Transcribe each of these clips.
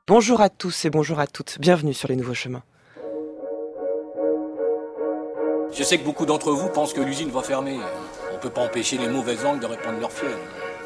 Bonjour à tous et bonjour à toutes, bienvenue sur les Nouveaux Chemins. Je sais que beaucoup d'entre vous pensent que l'usine va fermer. On ne peut pas empêcher les mauvaises langues de répandre leur fiel.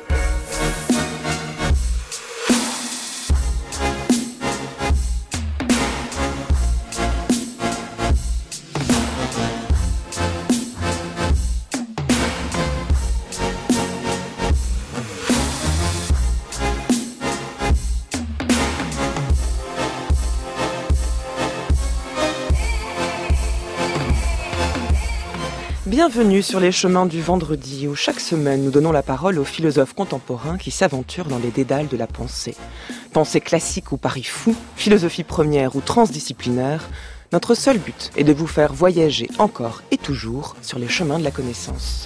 Bienvenue sur les chemins du vendredi où chaque semaine nous donnons la parole aux philosophes contemporains qui s'aventurent dans les dédales de la pensée. Pensée classique ou pari fou, philosophie première ou transdisciplinaire, notre seul but est de vous faire voyager encore et toujours sur les chemins de la connaissance.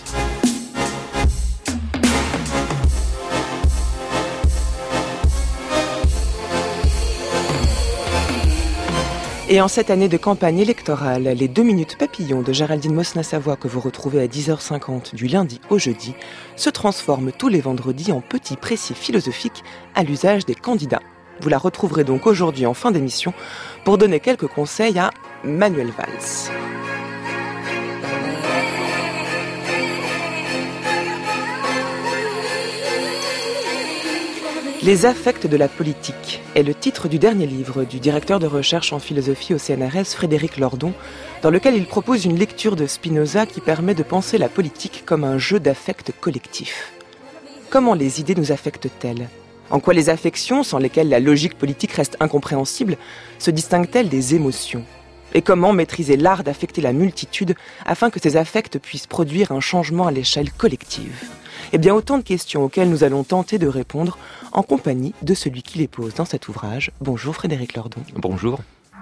Et en cette année de campagne électorale, les 2 minutes papillons de Géraldine Mosna-Savoie que vous retrouvez à 10h50 du lundi au jeudi se transforment tous les vendredis en petits précis philosophiques à l'usage des candidats. Vous la retrouverez donc aujourd'hui en fin d'émission pour donner quelques conseils à Manuel Valls. Les affects de la politique est le titre du dernier livre du directeur de recherche en philosophie au CNRS, Frédéric Lordon, dans lequel il propose une lecture de Spinoza qui permet de penser la politique comme un jeu d'affects collectifs. Comment les idées nous affectent-elles ? En quoi les affections, sans lesquelles la logique politique reste incompréhensible, se distinguent-elles des émotions ? Et comment maîtriser l'art d'affecter la multitude afin que ces affects puissent produire un changement à l'échelle collective ? Eh bien, autant de questions auxquelles nous allons tenter de répondre en compagnie de celui qui les pose dans cet ouvrage. Bonjour Frédéric Lordon. Bonjour.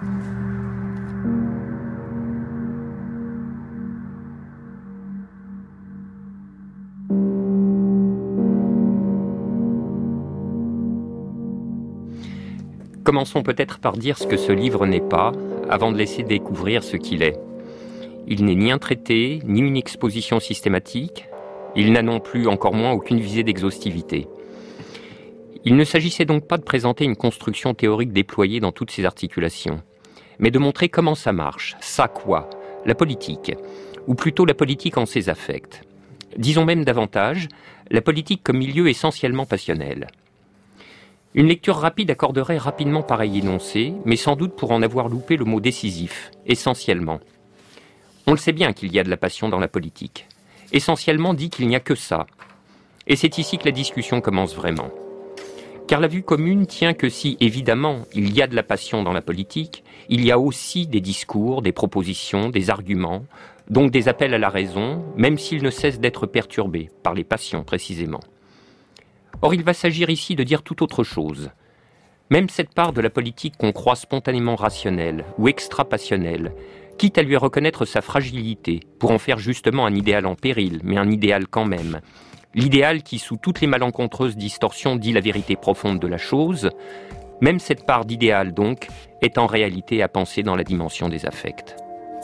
Commençons peut-être par dire ce que ce livre n'est pas, avant de laisser découvrir ce qu'il est. Il n'est ni un traité, ni une exposition systématique. Il n'a non plus, encore moins, aucune visée d'exhaustivité. Il ne s'agissait donc pas de présenter une construction théorique déployée dans toutes ses articulations, mais de montrer comment ça marche, ça quoi, la politique, ou plutôt la politique en ses affects. Disons même davantage, la politique comme milieu essentiellement passionnel. Une lecture rapide accorderait rapidement pareil énoncé, mais sans doute pour en avoir loupé le mot décisif, essentiellement. On le sait bien qu'il y a de la passion dans la politique. Essentiellement dit qu'il n'y a que ça. Et c'est ici que la discussion commence vraiment. Car la vue commune tient que si, évidemment, il y a de la passion dans la politique, il y a aussi des discours, des propositions, des arguments, donc des appels à la raison, même s'ils ne cessent d'être perturbés, par les passions précisément. Or, il va s'agir ici de dire tout autre chose. Même cette part de la politique qu'on croit spontanément rationnelle ou extra-passionnelle, quitte à lui reconnaître sa fragilité, pour en faire justement un idéal en péril, mais un idéal quand même. L'idéal qui, sous toutes les malencontreuses distorsions, dit la vérité profonde de la chose, même cette part d'idéal donc, est en réalité à penser dans la dimension des affects.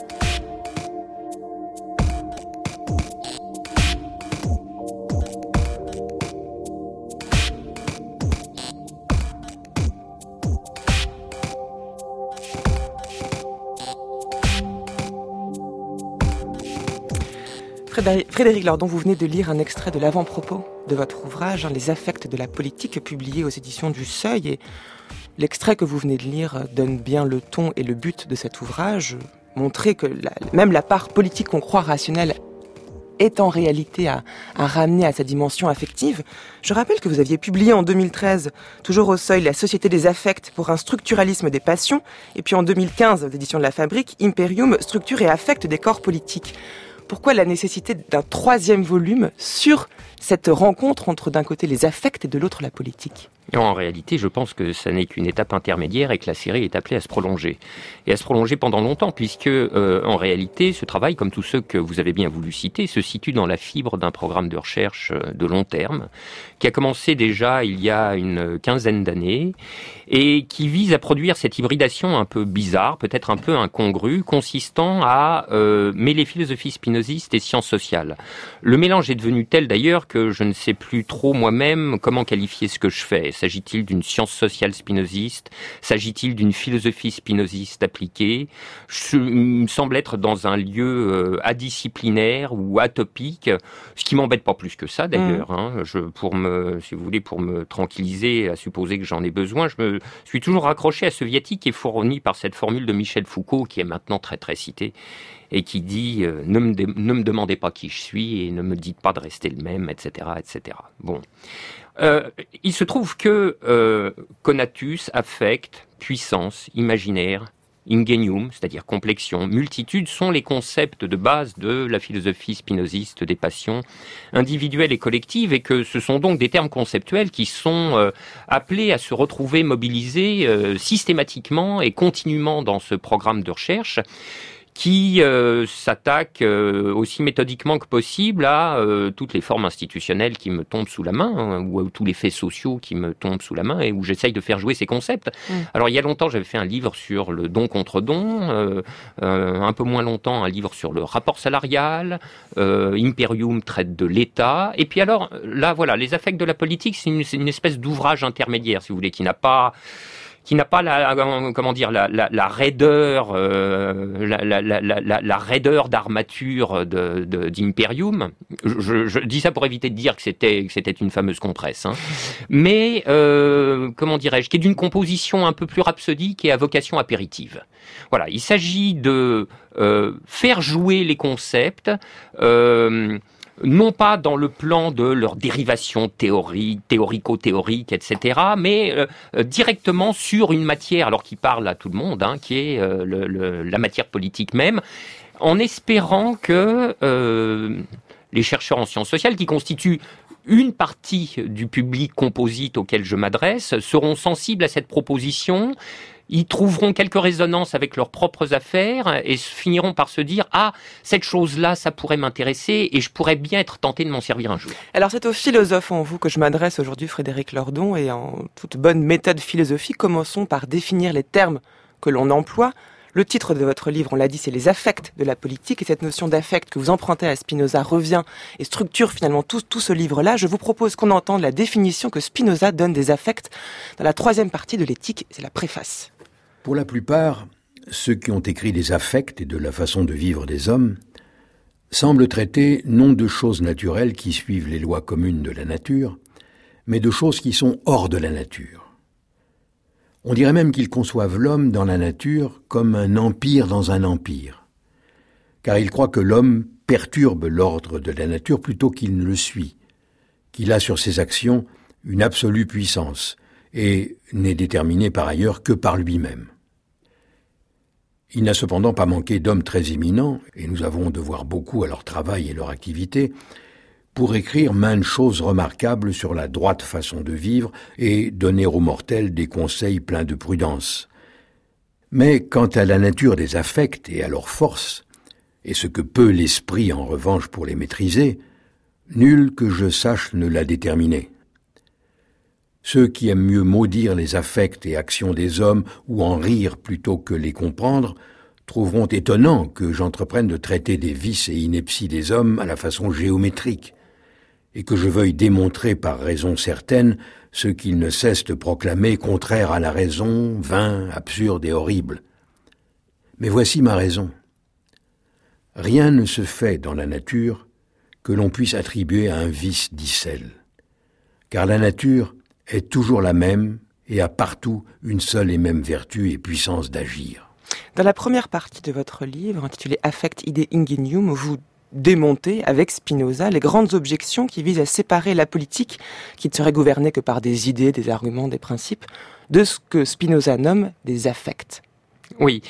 Frédéric Lordon, vous venez de lire un extrait de l'avant-propos de votre ouvrage, Les affects de la politique, publié aux éditions du Seuil. Et l'extrait que vous venez de lire donne bien le ton et le but de cet ouvrage, montrer que même la part politique qu'on croit rationnelle est en réalité à ramener à sa dimension affective. Je rappelle que vous aviez publié en 2013, toujours au Seuil, La Société des affects pour un structuralisme des passions, et puis en 2015, aux éditions de la Fabrique, Imperium, Structure et affect des corps politiques. Pourquoi la nécessité d'un 3e volume sur cette rencontre entre d'un côté les affects et de l'autre la politique ? En réalité, je pense que ça n'est qu'une étape intermédiaire et que la série est appelée à se prolonger. Et à se prolonger pendant longtemps, puisque en réalité, ce travail, comme tous ceux que vous avez bien voulu citer, se situe dans la fibre d'un programme de recherche de long terme, qui a commencé déjà il y a une quinzaine d'années, et qui vise à produire cette hybridation un peu bizarre, peut-être un peu incongrue, consistant à mêler philosophie spinoziste et sciences sociales. Le mélange est devenu tel d'ailleurs que je ne sais plus trop moi-même comment qualifier ce que je fais. S'agit-il d'une science sociale spinoziste? S'agit-il d'une philosophie spinoziste appliquée? Il me semble être dans un lieu adisciplinaire ou atopique, ce qui m'embête pas plus que ça d'ailleurs. Si vous voulez, pour me tranquilliser, à supposer que j'en ai besoin, je me suis toujours raccroché à ce viatique qui est fourni par cette formule de Michel Foucault, qui est maintenant très très citée, et qui dit ne me demandez pas qui je suis et ne me dites pas de rester le même, etc., etc. Bon, il se trouve que conatus, affect, puissance, imaginaire, ingenium, c'est-à-dire complexion, multitude, sont les concepts de base de la philosophie spinoziste des passions individuelles et collectives, et que ce sont donc des termes conceptuels qui sont appelés à se retrouver mobilisés systématiquement et continuellement dans ce programme de recherche, qui s'attaque aussi méthodiquement que possible à toutes les formes institutionnelles qui me tombent sous la main, ou à tous les faits sociaux qui me tombent sous la main, et où j'essaye de faire jouer ces concepts. Alors il y a longtemps, j'avais fait un livre sur le don contre don, un peu moins longtemps, un livre sur le rapport salarial, Imperium traite de l'État, et puis alors, là voilà, les affects de la politique, c'est une espèce d'ouvrage intermédiaire, si vous voulez, qui n'a pas la raideur, la raideur d'armature d'Imperium. Je dis ça pour éviter de dire que c'était une fameuse compresse, hein. Mais qui est d'une composition un peu plus rhapsodique et à vocation apéritive. Voilà, il s'agit de faire jouer les concepts. Non pas dans le plan de leur dérivation théorico-théorique, etc., mais directement sur une matière, alors qui parle à tout le monde, hein, qui est la matière politique même, en espérant que les chercheurs en sciences sociales, qui constituent une partie du public composite auquel je m'adresse, seront sensibles à cette proposition. Ils trouveront quelques résonances avec leurs propres affaires et finiront par se dire « Ah, cette chose-là, ça pourrait m'intéresser et je pourrais bien être tenté de m'en servir un jour. » Alors c'est au philosophe en vous que je m'adresse aujourd'hui, Frédéric Lordon, et en toute bonne méthode philosophique, commençons par définir les termes que l'on emploie. Le titre de votre livre, on l'a dit, c'est les affects de la politique, et cette notion d'affect que vous empruntez à Spinoza revient et structure finalement tout ce livre-là. Je vous propose qu'on entende la définition que Spinoza donne des affects dans la 3e partie de l'éthique, c'est la préface. Pour la plupart, ceux qui ont écrit des affects et de la façon de vivre des hommes semblent traiter non de choses naturelles qui suivent les lois communes de la nature, mais de choses qui sont hors de la nature. On dirait même qu'ils conçoivent l'homme dans la nature comme un empire dans un empire, car ils croient que l'homme perturbe l'ordre de la nature plutôt qu'il ne le suit, qu'il a sur ses actions une absolue puissance, et n'est déterminé par ailleurs que par lui-même. Il n'a cependant pas manqué d'hommes très éminents, et nous avons de voir beaucoup à leur travail et leur activité, pour écrire maintes choses remarquables sur la droite façon de vivre et donner aux mortels des conseils pleins de prudence. Mais quant à la nature des affects et à leur force, et ce que peut l'esprit en revanche pour les maîtriser, nul que je sache ne l'a déterminé. Ceux qui aiment mieux maudire les affects et actions des hommes ou en rire plutôt que les comprendre trouveront étonnant que j'entreprenne de traiter des vices et inepties des hommes à la façon géométrique et que je veuille démontrer par raison certaine ce qu'ils ne cessent de proclamer contraire à la raison, vain, absurde et horrible. Mais voici ma raison. Rien ne se fait dans la nature que l'on puisse attribuer à un vice dicelle, car la nature est toujours la même et a partout une seule et même vertu et puissance d'agir. Dans la première partie de votre livre, intitulé Affect, Idee, Ingenium, vous démontez avec Spinoza les grandes objections qui visent à séparer la politique, qui ne serait gouvernée que par des idées, des arguments, des principes, de ce que Spinoza nomme des affects. Oui,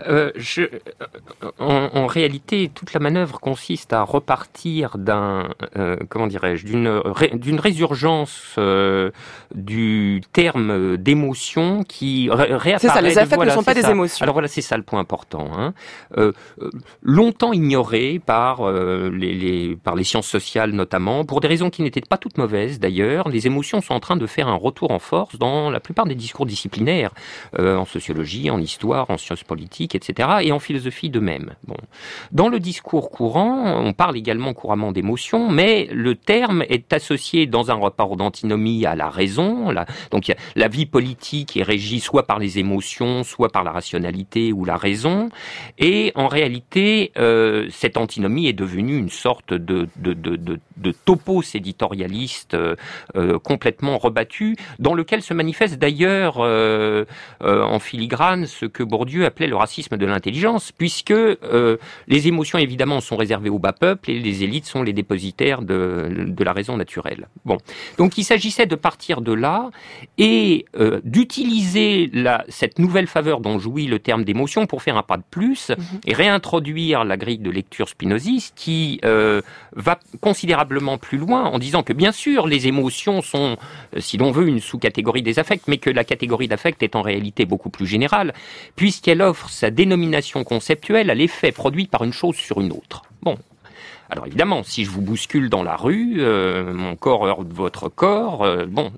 en réalité, toute la manœuvre consiste à repartir d'une résurgence du du terme d'émotion qui réapparaît. C'est ça, les affects ne sont pas des émotions. Alors voilà, c'est ça le point important. Longtemps ignoré par les sciences sociales notamment, pour des raisons qui n'étaient pas toutes mauvaises d'ailleurs, les émotions sont en train de faire un retour en force dans la plupart des discours disciplinaires, en sociologie, en histoire, en sciences politiques, etc., et en philosophie de même. Bon. Dans le discours courant, on parle également couramment d'émotions, mais le terme est associé dans un rapport d'antinomie à la raison. Donc la vie politique est régie soit par les émotions, soit par la rationalité ou la raison, et en réalité, cette antinomie est devenue une sorte de topos éditorialiste complètement rebattu, dans lequel se manifeste d'ailleurs en filigrane ce que Bourdieu appelait le racisme de l'intelligence, puisque les émotions évidemment sont réservées au bas peuple et les élites sont les dépositaires de la raison naturelle. Bon, donc il s'agissait de partir de là et d'utiliser cette nouvelle faveur dont jouit le terme d'émotion pour faire un pas de plus et réintroduire la grille de lecture spinoziste qui va considérablement plus loin en disant que bien sûr les émotions sont, si l'on veut, une sous-catégorie des affects, mais que la catégorie d'affect est en réalité beaucoup plus générale, puisqu'elle offre sa dénomination conceptuelle à l'effet produit par une chose sur une autre. Bon. Alors évidemment, si je vous bouscule dans la rue, mon corps heurte votre corps,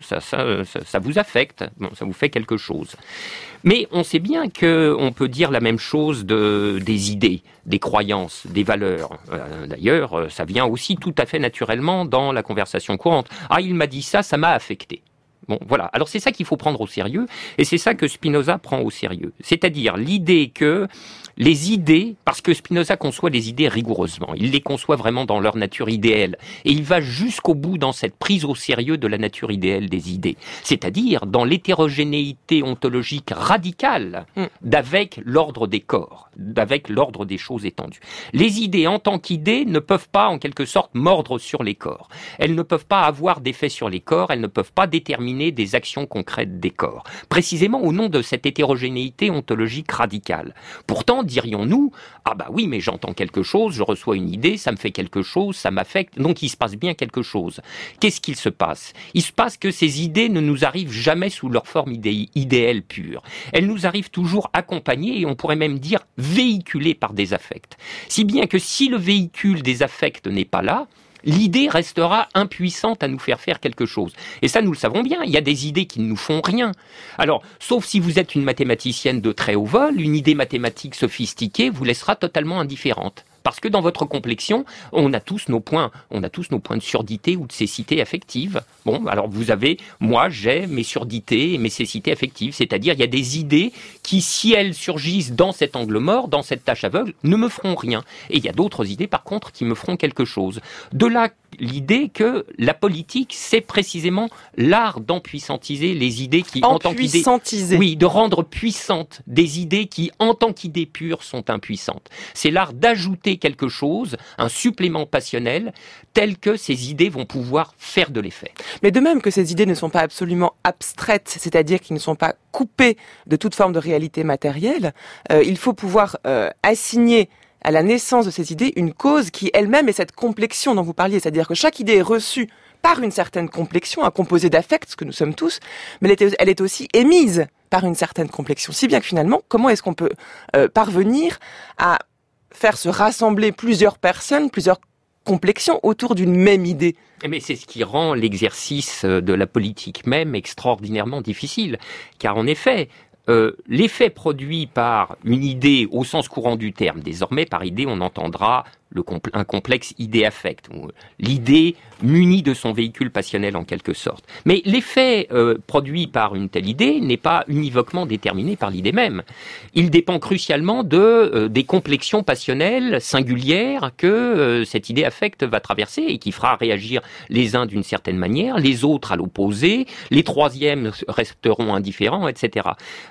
ça vous affecte, ça vous fait quelque chose. Mais on sait bien qu'on peut dire la même chose des idées, des croyances, des valeurs. D'ailleurs, ça vient aussi tout à fait naturellement dans la conversation courante. Ah, il m'a dit ça, ça m'a affecté. Bon, voilà. Alors c'est ça qu'il faut prendre au sérieux, et c'est ça que Spinoza prend au sérieux. C'est-à-dire l'idée que les idées, parce que Spinoza conçoit les idées rigoureusement, il les conçoit vraiment dans leur nature idéale, et il va jusqu'au bout dans cette prise au sérieux de la nature idéale des idées, c'est-à-dire dans l'hétérogénéité ontologique radicale d'avec l'ordre des corps, d'avec l'ordre des choses étendues. Les idées en tant qu'idées ne peuvent pas en quelque sorte mordre sur les corps, elles ne peuvent pas avoir d'effet sur les corps, elles ne peuvent pas déterminer des actions concrètes des corps, précisément au nom de cette hétérogénéité ontologique radicale. Pourtant, dirions-nous, ah bah oui, mais j'entends quelque chose, je reçois une idée, ça me fait quelque chose, ça m'affecte, donc il se passe bien quelque chose. Qu'est-ce qu'il se passe ? Il se passe que ces idées ne nous arrivent jamais sous leur forme idéale pure. Elles nous arrivent toujours accompagnées, et on pourrait même dire véhiculées par des affects. Si bien que si le véhicule des affects n'est pas là, l'idée restera impuissante à nous faire quelque chose. Et ça, nous le savons bien, il y a des idées qui ne nous font rien. Alors, sauf si vous êtes une mathématicienne de très haut vol, une idée mathématique sophistiquée vous laissera totalement indifférente. Parce que dans votre complexion, on a tous nos points de surdité ou de cécité affective. Bon, alors moi j'ai mes surdités et mes cécités affectives, c'est-à-dire il y a des idées qui, si elles surgissent dans cet angle mort, dans cette tâche aveugle, ne me feront rien. Et il y a d'autres idées par contre qui me feront quelque chose. De là l'idée que la politique, c'est précisément l'art d'empuissantiser les idées qui, en tant qu'idées... Oui, de rendre puissantes des idées qui, en tant qu'idées pures, sont impuissantes. C'est l'art d'ajouter quelque chose, un supplément passionnel, tel que ces idées vont pouvoir faire de l'effet. Mais de même que ces idées ne sont pas absolument abstraites, c'est-à-dire qu'elles ne sont pas coupées de toute forme de réalité matérielle, il faut pouvoir assigner à la naissance de ces idées une cause qui elle-même est cette complexion dont vous parliez, c'est-à-dire que chaque idée est reçue par une certaine complexion, un composé d'affects, ce que nous sommes tous, mais elle est aussi émise par une certaine complexion. Si bien que finalement, comment est-ce qu'on peut parvenir à faire se rassembler plusieurs personnes, plusieurs complexions autour d'une même idée ? Mais c'est ce qui rend l'exercice de la politique même extraordinairement difficile, car en effet, l'effet produit par une idée au sens courant du terme, désormais par idée on entendra un complexe idée-affect, l'idée munie de son véhicule passionnel en quelque sorte. Mais l'effet produit par une telle idée n'est pas univoquement déterminé par l'idée même. Il dépend crucialement des complexions passionnelles singulières que cette idée-affect va traverser et qui fera réagir les uns d'une certaine manière, les autres à l'opposé, les troisièmes resteront indifférents, etc.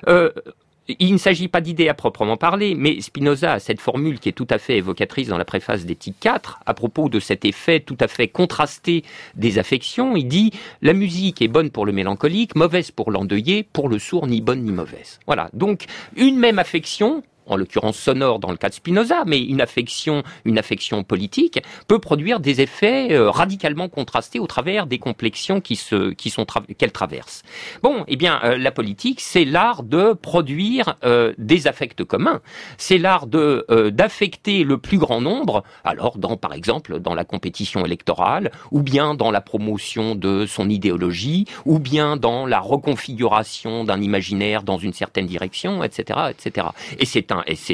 Il ne s'agit pas d'idées à proprement parler, mais Spinoza a cette formule qui est tout à fait évocatrice dans la préface d'Éthique 4, à propos de cet effet tout à fait contrasté des affections. Il dit « La musique est bonne pour le mélancolique, mauvaise pour l'endeuillé, pour le sourd ni bonne ni mauvaise ». Voilà, donc une même affection en l'occurrence sonore dans le cas de Spinoza, mais une affection politique peut produire des effets radicalement contrastés au travers des complexions qu'elle traverse. Bon, eh bien, la politique, c'est l'art de produire des affects communs. C'est l'art d'affecter le plus grand nombre, alors par exemple, dans la compétition électorale, ou bien dans la promotion de son idéologie, ou bien dans la reconfiguration d'un imaginaire dans une certaine direction, etc., etc. Et c'est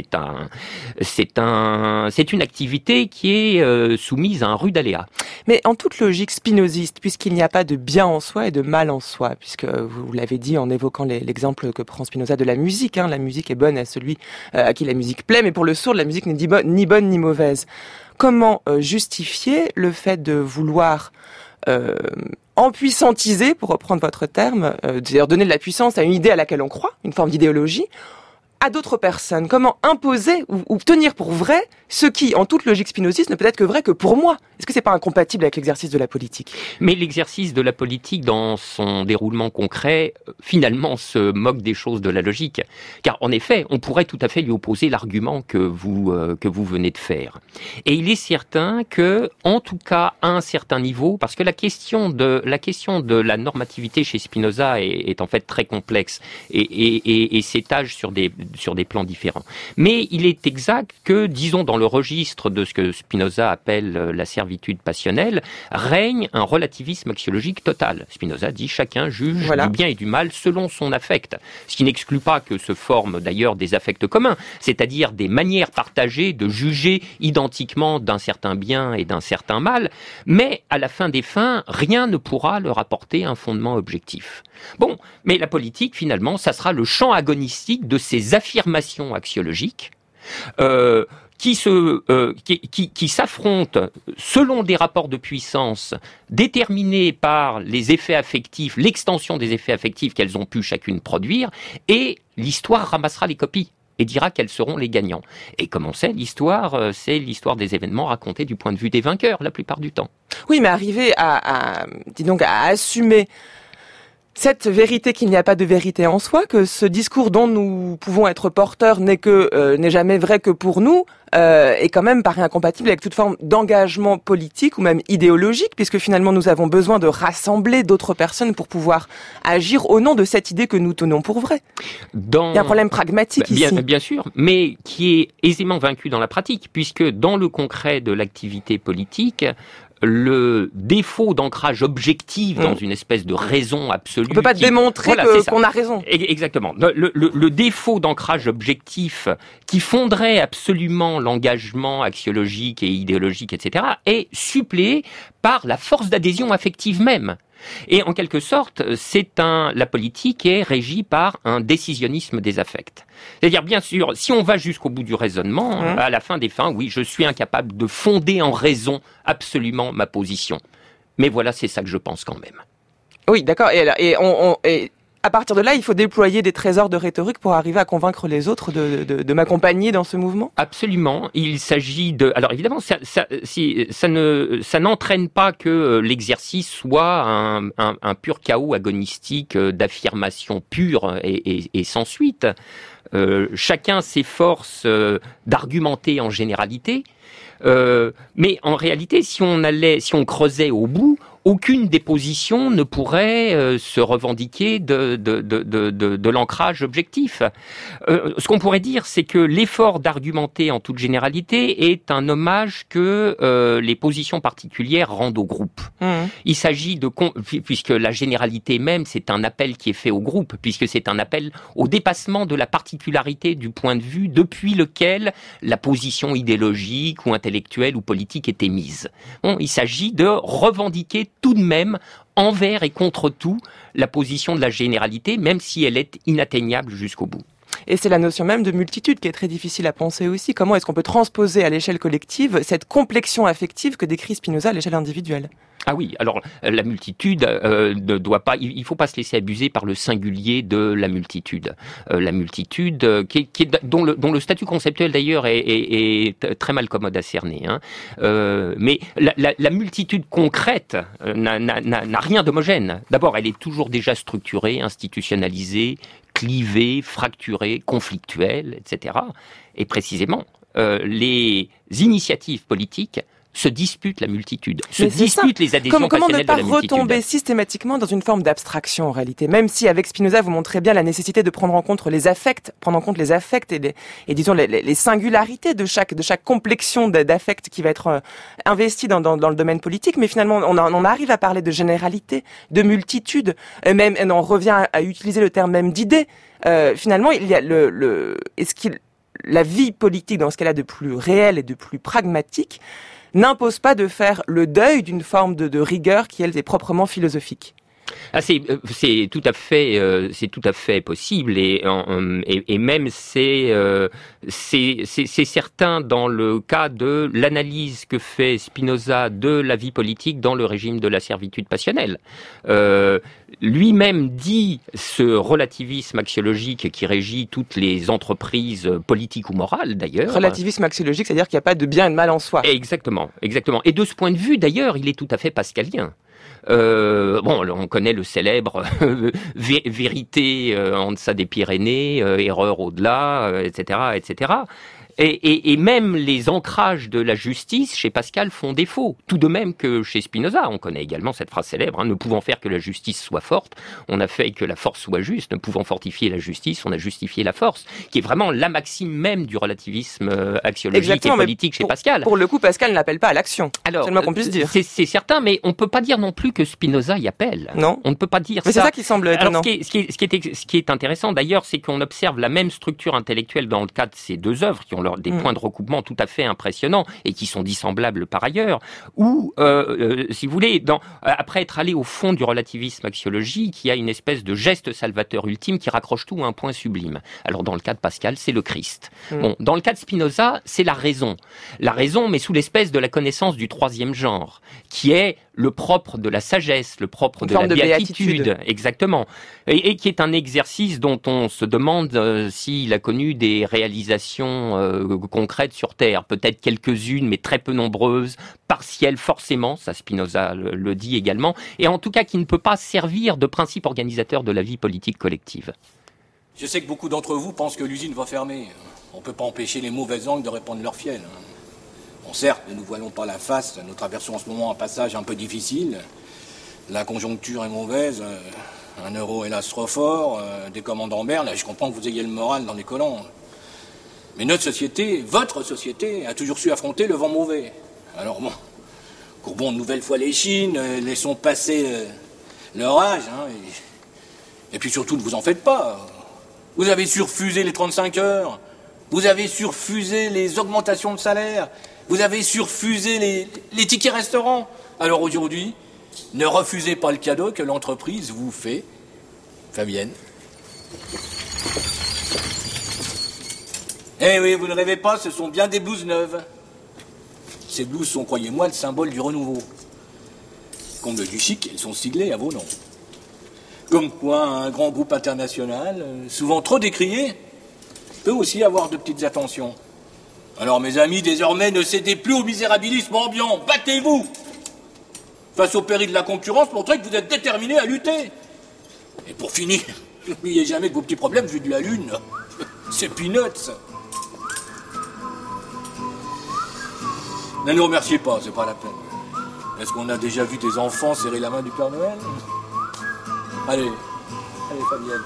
une activité qui est soumise à un rude aléa. Mais en toute logique spinoziste, puisqu'il n'y a pas de bien en soi et de mal en soi, puisque vous l'avez dit en évoquant l'exemple que prend Spinoza de la musique, la musique est bonne à celui à qui la musique plaît, mais pour le sourd, la musique n'est ni bonne ni mauvaise. Comment justifier le fait de vouloir empuissantiser, pour reprendre votre terme, c'est-à-dire donner de la puissance à une idée à laquelle on croit, une forme d'idéologie, à d'autres personnes? Comment imposer ou tenir pour vrai ce qui, en toute logique spinoziste, ne peut être que vrai que pour moi? Est-ce que c'est pas incompatible avec l'exercice de la politique? Mais l'exercice de la politique, dans son déroulement concret, finalement se moque des choses de la logique. Car en effet, on pourrait tout à fait lui opposer l'argument que vous venez de faire. Et il est certain que, en tout cas, à un certain niveau, parce que la question de la normativité chez Spinoza est en fait très complexe et s'étage sur des plans différents. Mais il est exact que, disons, dans le registre de ce que Spinoza appelle la servitude passionnelle, règne un relativisme axiologique total. Spinoza dit chacun juge du bien et du mal selon son affect, ce qui n'exclut pas que se forment d'ailleurs des affects communs, c'est-à-dire des manières partagées de juger identiquement d'un certain bien et d'un certain mal, mais à la fin des fins, rien ne pourra leur apporter un fondement objectif. Bon, mais la politique, finalement, ça sera le champ agonistique de ces affirmations axiologiques qui s'affrontent selon des rapports de puissance déterminés par les effets affectifs, l'extension des effets affectifs qu'elles ont pu chacune produire, et l'histoire ramassera les copies et dira quels seront les gagnants. Et comme on sait, l'histoire, c'est l'histoire des événements racontés du point de vue des vainqueurs, la plupart du temps. Oui, mais arriver à assumer cette vérité qu'il n'y a pas de vérité en soi, que ce discours dont nous pouvons être porteurs n'est jamais vrai que pour nous, et quand même paraît incompatible avec toute forme d'engagement politique ou même idéologique, puisque finalement nous avons besoin de rassembler d'autres personnes pour pouvoir agir au nom de cette idée que nous tenons pour vraie. Il y a un problème pragmatique ici. Bien sûr, mais qui est aisément vaincu dans la pratique, puisque dans le concret de l'activité politique, le défaut d'ancrage objectif dans une espèce de raison absolue. On peut pas démontrer qu'on a raison. Exactement. Le défaut d'ancrage objectif qui fonderait absolument l'engagement axiologique et idéologique, etc., est suppléé par la force d'adhésion affective même. Et en quelque sorte, la politique est régie par un décisionnisme des affects. C'est-à-dire, bien sûr, si on va jusqu'au bout du raisonnement, à la fin des fins, oui, je suis incapable de fonder en raison absolument ma position. Mais voilà, c'est ça que je pense quand même. Oui, d'accord. Et à partir de là, il faut déployer des trésors de rhétorique pour arriver à convaincre les autres de m'accompagner dans ce mouvement? Absolument. Il s'agit de... Alors évidemment, ça n'entraîne pas que l'exercice soit un pur chaos agonistique d'affirmation pure et sans suite. Chacun s'efforce d'argumenter en généralité, mais en réalité, si on creusait au bout, aucune des positions ne pourrait se revendiquer de l'ancrage objectif. Ce qu'on pourrait dire, c'est que l'effort d'argumenter en toute généralité est un hommage que les positions particulières rendent au groupe. Il s'agit puisque la généralité même, c'est un appel qui est fait au groupe, puisque c'est un appel au dépassement de la particularité du point de vue depuis lequel la position idéologique ou intellectuelle ou politique est émise. Bon, il s'agit de revendiquer tout de même, envers et contre tout, la position de la généralité, même si elle est inatteignable jusqu'au bout. Et c'est la notion même de multitude qui est très difficile à penser aussi. Comment est-ce qu'on peut transposer à l'échelle collective cette complexion affective que décrit Spinoza à l'échelle individuelle? Ah oui, alors la multitude ne doit pas, il faut pas se laisser abuser par le singulier de la multitude. La multitude dont le statut conceptuel d'ailleurs est très mal commode à cerner. Mais la multitude concrète n'a rien d'homogène. D'abord, elle est toujours déjà structurée, institutionnalisée, clivée, fracturée, conflictuelle, etc. Et précisément, les initiatives politiques se disputent la multitude, se disputent les adhésions passionnelles de la multitude. Comment ne pas retomber systématiquement dans une forme d'abstraction en réalité, même si avec Spinoza vous montrez bien la nécessité de prendre en compte les affects et disons les singularités de chaque complexion d'affects qui va être investie dans le domaine politique, mais finalement on arrive à parler de généralité, de multitude, même on revient à utiliser le terme même d'idée. Finalement, il y a la vie politique dans ce qu'elle a de plus réel et de plus pragmatique n'impose pas de faire le deuil d'une forme de rigueur qui, elle, est proprement philosophique. C'est tout à fait possible et même c'est certain dans le cas de l'analyse que fait Spinoza de la vie politique dans le régime de la servitude passionnelle. Lui-même dit ce relativisme axiologique qui régit toutes les entreprises politiques ou morales d'ailleurs. Relativisme axiologique, c'est-à-dire qu'il n'y a pas de bien et de mal en soi. Exactement. Et de ce point de vue d'ailleurs, il est tout à fait pascalien. On connaît le célèbre vérité en deçà des Pyrénées, erreur au-delà, etc., etc. Et même les ancrages de la justice chez Pascal font défaut, tout de même que chez Spinoza. On connaît également cette phrase célèbre, ne pouvant faire que la justice soit forte, on a fait que la force soit juste, ne pouvant fortifier la justice, on a justifié la force, qui est vraiment la maxime même du relativisme axiologique et politique chez Pascal. Pour le coup, Pascal n'appelle pas à l'action, c'est le moins qu'on puisse dire. C'est certain, mais on ne peut pas dire non plus que Spinoza y appelle. Non. On ne peut pas dire ça. Mais c'est ça qui semble étonnant. Alors, ce qui est intéressant d'ailleurs, c'est qu'on observe la même structure intellectuelle dans le cas de ces deux œuvres, qui ont des points de recoupement tout à fait impressionnants et qui sont dissemblables par ailleurs, où, si vous voulez, après être allé au fond du relativisme axiologique, il y a une espèce de geste salvateur ultime qui raccroche tout à un point sublime. Alors dans le cas de Pascal, c'est le Christ. Bon, dans le cas de Spinoza, c'est la raison. La raison, mais sous l'espèce de la connaissance du troisième genre, qui est le propre de la sagesse, le propre de la béatitude, exactement, et qui est un exercice dont on se demande s'il a connu des réalisations concrètes sur Terre, peut-être quelques-unes, mais très peu nombreuses, partielles forcément, ça Spinoza le dit également, et en tout cas qui ne peut pas servir de principe organisateur de la vie politique collective. Je sais que beaucoup d'entre vous pensent que l'usine va fermer. On ne peut pas empêcher les mauvaises langues de répandre leur fiel. Bon, certes, ne nous voilons pas la face, nous traversons en ce moment un passage un peu difficile. La conjoncture est mauvaise, un euro hélas trop fort, des commandes en berne, je comprends que vous ayez le moral dans les collants. Mais notre société, votre société, a toujours su affronter le vent mauvais. Alors bon, courbons une nouvelle fois les chines, laissons passer l'orage, et puis surtout ne vous en faites pas. Vous avez surfusé les 35 heures, vous avez surfusé les augmentations de salaire, vous avez surfusé les tickets restaurants. Alors aujourd'hui, ne refusez pas le cadeau que l'entreprise vous fait. Fabienne. Eh oui, vous ne rêvez pas, ce sont bien des blouses neuves. Ces blouses sont, croyez-moi, le symbole du renouveau. Comble du chic, elles sont siglées à vos noms. Comme quoi, un grand groupe international, souvent trop décrié, peut aussi avoir de petites attentions. Alors, mes amis, désormais, ne cédez plus au misérabilisme ambiant. Battez-vous! Face au péril de la concurrence, montrez que vous êtes déterminés à lutter. Et pour finir, n'oubliez jamais que vos petits problèmes vus de la Lune, c'est peanuts. Ne nous remerciez pas, c'est pas la peine. Est-ce qu'on a déjà vu des enfants serrer la main du Père Noël? Allez, Fabienne.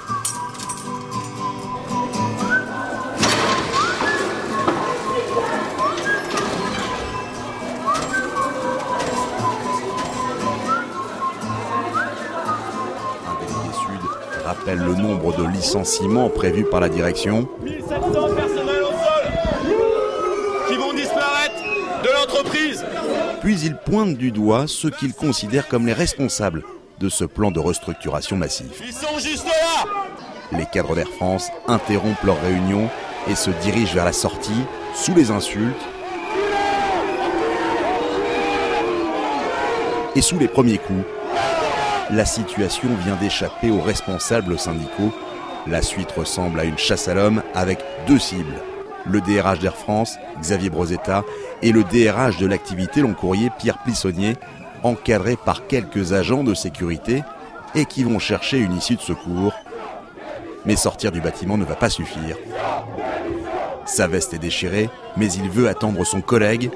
Rappelle le nombre de licenciements prévus par la direction. 1700 personnels au sol qui vont disparaître de l'entreprise. Puis il pointe du doigt ceux qu'il considère comme les responsables de ce plan de restructuration massif. Ils sont juste là. Les cadres d'Air France interrompent leur réunion et se dirigent vers la sortie sous les insultes et sous les premiers coups. La situation vient d'échapper aux responsables syndicaux. La suite ressemble à une chasse à l'homme avec deux cibles. Le DRH d'Air France, Xavier Brosetta, et le DRH de l'activité long courrier, Pierre Plissonnier, encadrés par quelques agents de sécurité et qui vont chercher une issue de secours. Mais sortir du bâtiment ne va pas suffire. Sa veste est déchirée, mais il veut attendre son collègue.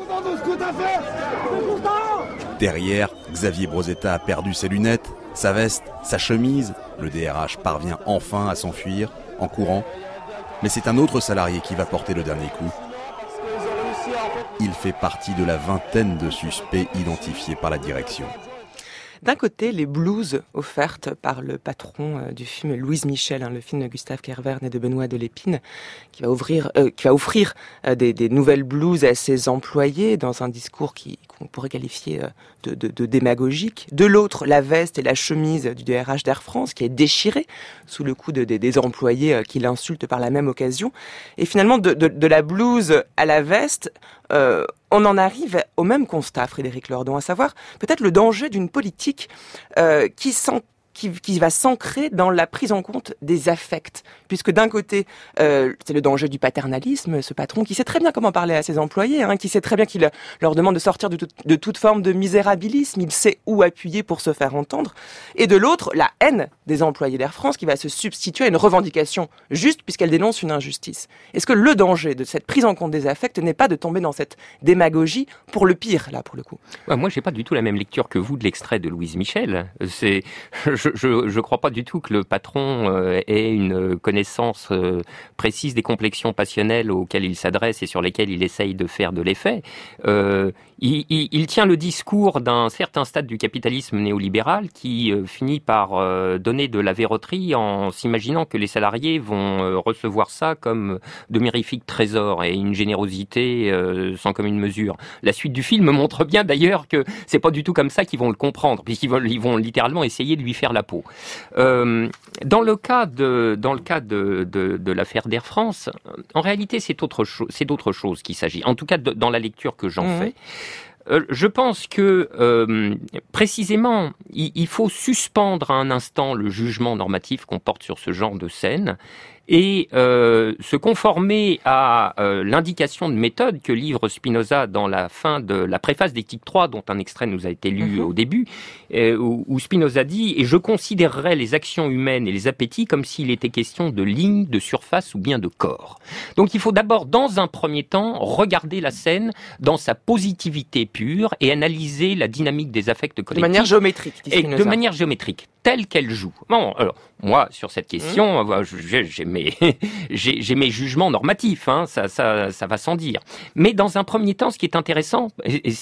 Derrière, Xavier Brosetta a perdu ses lunettes, sa veste, sa chemise. Le DRH parvient enfin à s'enfuir, en courant. Mais c'est un autre salarié qui va porter le dernier coup. Il fait partie de la vingtaine de suspects identifiés par la direction. D'un côté, les blouses offertes par le patron du film Louise Michel, le film de Gustave Kervern et de Benoît Delépine, qui va offrir des nouvelles blouses à ses employés dans un discours qu'on pourrait qualifier de démagogique. De l'autre, la veste et la chemise du DRH d'Air France, qui est déchirée sous le coup des employés qui l'insultent par la même occasion. Et finalement, de la blouse à la veste, on en arrive au même constat, Frédéric Lordon, à savoir peut-être le danger d'une politique qui va s'ancrer dans la prise en compte des affects. Puisque d'un côté, c'est le danger du paternalisme, ce patron qui sait très bien comment parler à ses employés, qui sait très bien qu'il leur demande de sortir de toute forme de misérabilisme, il sait où appuyer pour se faire entendre. Et de l'autre, la haine des employés d'Air France qui va se substituer à une revendication juste puisqu'elle dénonce une injustice. Est-ce que le danger de cette prise en compte des affects n'est pas de tomber dans cette démagogie pour le pire, là, pour le coup? Moi, j'ai pas du tout la même lecture que vous de l'extrait de Louise Michel. Je crois pas du tout que le patron ait une connaissance précise des complexions passionnelles auxquelles il s'adresse et sur lesquelles il essaye de faire de l'effet. Il tient le discours d'un certain stade du capitalisme néolibéral qui finit par donner de la verroterie en s'imaginant que les salariés vont recevoir ça comme de mirifiques trésors et une générosité sans commune mesure. La suite du film montre bien d'ailleurs que c'est pas du tout comme ça qu'ils vont le comprendre, puisqu'ils vont littéralement essayer de lui faire la peau. Dans le cas de l'affaire d'Air France, en réalité c'est d'autre chose qu'il s'agit. En tout cas dans la lecture que j'en fais. Je pense que précisément, il faut suspendre un instant le jugement normatif qu'on porte sur ce genre de scène et se conformer à l'indication de méthode que livre Spinoza dans la fin de la préface d'Éthique 3, dont un extrait nous a été lu au début, où Spinoza dit « Et je considérerais les actions humaines et les appétits comme s'il était question de lignes, de surface ou bien de corps. » Donc il faut d'abord, dans un premier temps, regarder la scène dans sa positivité pure et analyser la dynamique des affects collectifs. De manière géométrique, dit Spinoza. De manière géométrique, telle qu'elle joue. Bon, alors, moi, sur cette question, j'ai mes jugements normatifs, ça va sans dire. Mais dans un premier temps, ce qui est intéressant, et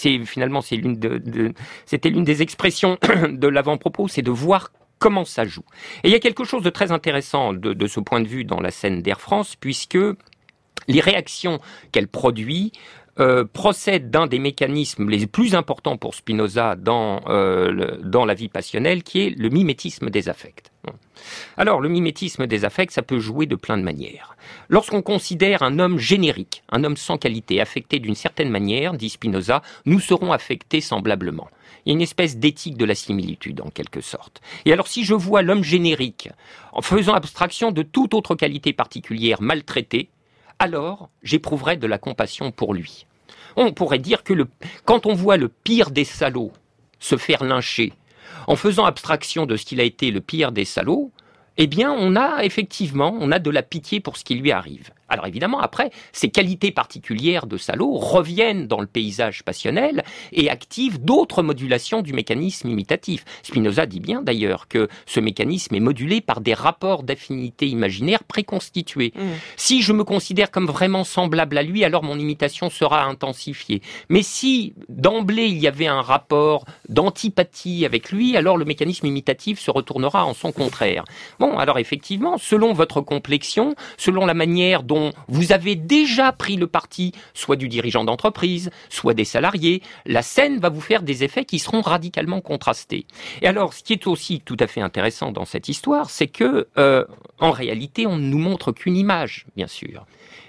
c'était l'une des expressions de l'avant-propos, c'est de voir comment ça joue. Et il y a quelque chose de très intéressant de ce point de vue dans la scène d'Air France, puisque les réactions qu'elle produit procède d'un des mécanismes les plus importants pour Spinoza dans la vie passionnelle, qui est le mimétisme des affects. Alors, le mimétisme des affects, ça peut jouer de plein de manières. Lorsqu'on considère un homme générique, un homme sans qualité, affecté d'une certaine manière, dit Spinoza, nous serons affectés semblablement. Il y a une espèce d'éthique de la similitude, en quelque sorte. Et alors, si je vois l'homme générique, en faisant abstraction de toute autre qualité particulière, maltraité, alors j'éprouverai de la compassion pour lui. On pourrait dire que quand on voit le pire des salauds se faire lyncher, en faisant abstraction de ce qu'il a été le pire des salauds, eh bien, on a de la pitié pour ce qui lui arrive. Alors évidemment, après, ces qualités particulières de salaud reviennent dans le paysage passionnel et activent d'autres modulations du mécanisme imitatif. Spinoza dit bien d'ailleurs que ce mécanisme est modulé par des rapports d'affinité imaginaire préconstitués. Si je me considère comme vraiment semblable à lui, alors mon imitation sera intensifiée. Mais si d'emblée il y avait un rapport d'antipathie avec lui, alors le mécanisme imitatif se retournera en son contraire. Bon, alors effectivement, selon votre complexion, selon la manière dont vous avez déjà pris le parti, soit du dirigeant d'entreprise, soit des salariés, la scène va vous faire des effets qui seront radicalement contrastés. Et alors, ce qui est aussi tout à fait intéressant dans cette histoire, c'est que, en réalité, on ne nous montre qu'une image, bien sûr.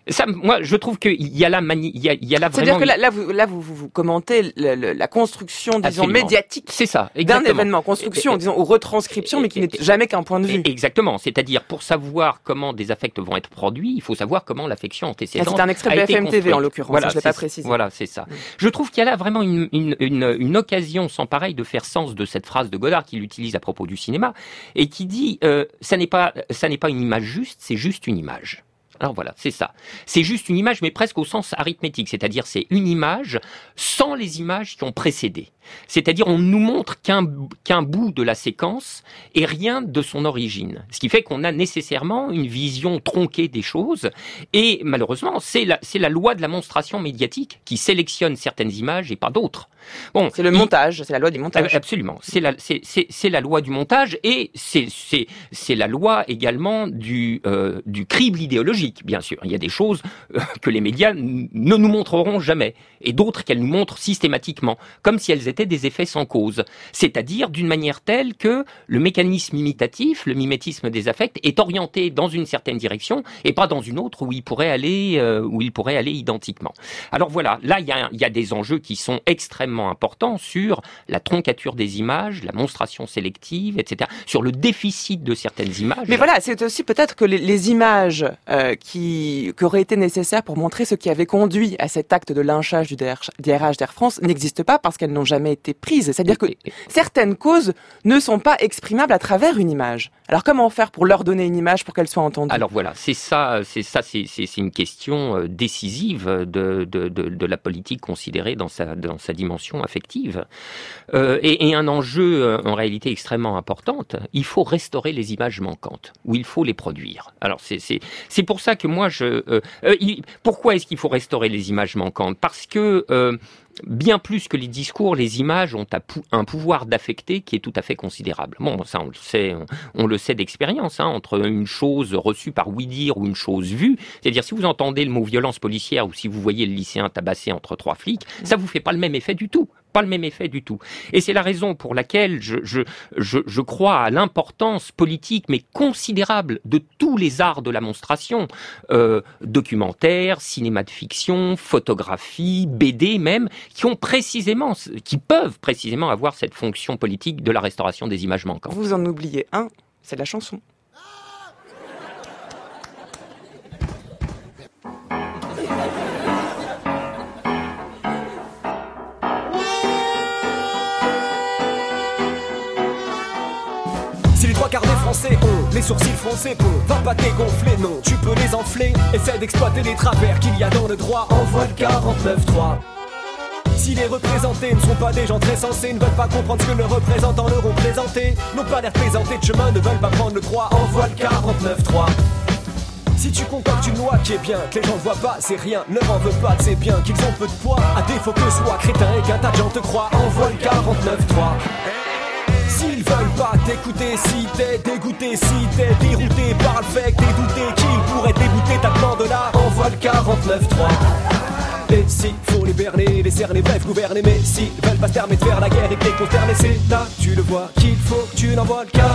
Ça, moi, je trouve qu'il y a là, vraiment. C'est-à-dire que là, vous commentez la construction, disons, Absolument. médiatique. C'est ça, d'un événement, construction, disons, ou retranscription, mais qui n'est jamais qu'un point de vue. Exactement. C'est-à-dire, pour savoir comment des affects vont être produits, il faut savoir comment l'affection antécédente. C'est un extrait de BFM TV, en l'occurrence. Voilà, je l'ai pas précisé. Voilà, c'est ça. Je trouve qu'il y a là vraiment une occasion sans pareil de faire sens de cette phrase de Godard qu'il utilise à propos du cinéma et qui dit, ça n'est pas une image juste, c'est juste une image. Alors voilà, c'est ça. C'est juste une image, mais presque au sens arithmétique, c'est-à-dire c'est une image sans les images qui ont précédé. C'est-à-dire on nous montre qu'un bout de la séquence et rien de son origine. Ce qui fait qu'on a nécessairement une vision tronquée des choses et malheureusement c'est la loi de la monstration médiatique qui sélectionne certaines images et pas d'autres. Bon, c'est le montage, c'est la loi du montage. Absolument, c'est la loi du montage et c'est la loi également du crible idéologique, bien sûr. Il y a des choses que les médias ne nous montreront jamais et d'autres qu'elles nous montrent systématiquement, comme si elles étaient des effets sans cause. C'est-à-dire d'une manière telle que le mécanisme imitatif, le mimétisme des affects, est orienté dans une certaine direction et pas dans une autre où il pourrait aller identiquement. Alors voilà, là il y a des enjeux qui sont extrêmement importants sur la troncature des images, la monstration sélective, etc., sur le déficit de certaines images. Mais voilà, c'est aussi peut-être que les images qui auraient été nécessaires pour montrer ce qui avait conduit à cet acte de lynchage du DRH d'Air France n'existent pas parce qu'elles n'ont jamais été prises. C'est-à-dire que certaines causes ne sont pas exprimables à travers une image. Alors comment faire pour leur donner une image pour qu'elle soit entendue ? Alors voilà, c'est une question décisive de la politique considérée dans sa dimension affective. Et un enjeu en réalité extrêmement importante, il faut restaurer les images manquantes, ou il faut les produire. Alors c'est pour ça que moi pourquoi est-ce qu'il faut restaurer les images manquantes ? Parce que bien plus que les discours, les images ont un pouvoir d'affecter qui est tout à fait considérable. Bon, ça on le sait d'expérience, entre une chose reçue par ouï-dire ou une chose vue. C'est-à-dire si vous entendez le mot violence policière ou si vous voyez le lycéen tabassé entre trois flics, ça vous fait pas le même effet du tout. Pas le même effet du tout. Et c'est la raison pour laquelle je crois à l'importance politique, mais considérable, de tous les arts de la monstration, documentaire, cinéma de fiction, photographie, BD même, qui peuvent précisément avoir cette fonction politique de la restauration des images manquantes. Vous en oubliez un, c'est la chanson. Si les trois quarts des Français ont les sourcils froncés, va pas dégonfler, non, tu peux les enfler. Essaie d'exploiter les travers qu'il y a dans le droit, envoie le 49.3. Si les représentés ne sont pas des gens très sensés, ne veulent pas comprendre ce que leurs représentants leur ont présenté, n'ont pas l'air présentés de chemin, ne veulent pas prendre le droit, envoie le 49.3. Si tu concoctes une loi qui est bien, que les gens ne voient pas, c'est rien, ne m'en veux pas, c'est bien qu'ils ont peu de poids, à défaut que soit crétin et qu'un tas de gens te croient, envoie le 49.3. S'ils veulent pas t'écouter, si t'es dégoûté, si t'es dérouté par le fait que t'es douté qu'ils pourraient débouter ta demande là, envoie le 49.3. Et si faut les berner, les cerner, bref gouverner, mais s'ils veulent pas se permettre de faire la guerre et que les consterner, c'est là, tu le vois, qu'il faut que tu n'envoies le 49.3.